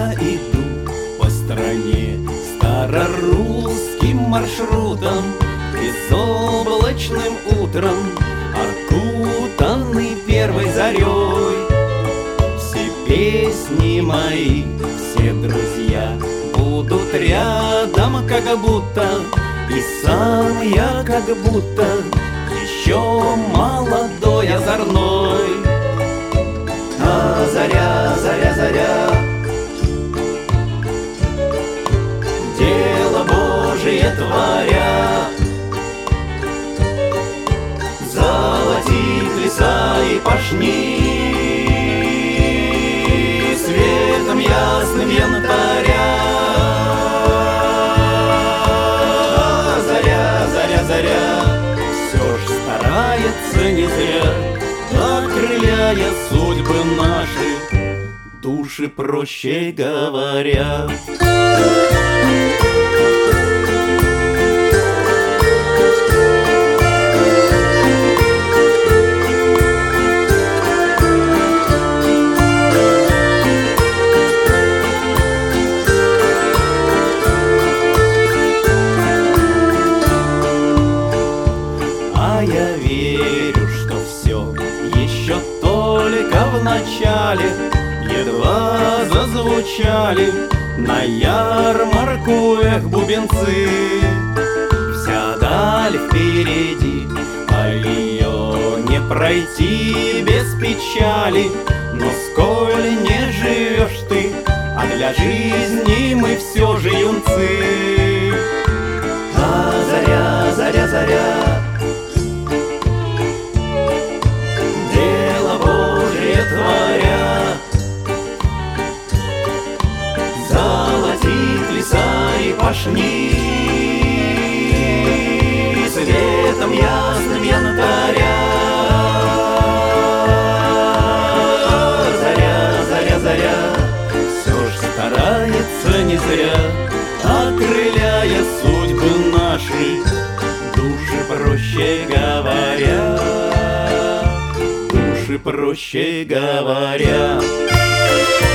Я иду по стране старорусским маршрутом, безоблачным утром, окутанный первой зарей. Все песни мои, все друзья будут рядом, как будто, и сам я как будто еще молодой, озорной. А заря, заря, заря, дело Божие творя, золотит леса и пашни светом ясным янтаря. Заря, заря, заря, все ж старается не зря, окрыляя судьбы наши, души, проще говоря. А я верю, что все еще только в начале, едва зазвучали на ярмарку бубенцы. Вся даль впереди, а ее не пройти без печали. Но сколь не живешь ты, а для жизни мы все же юнцы. А заря, заря, заря, дело Божие творя, золотит леса и пашни светом ясным янтаря. Заря, заря, заря, все ж старается не зря, окрыляя судьбы наши, души, проще говоря, души, проще говоря.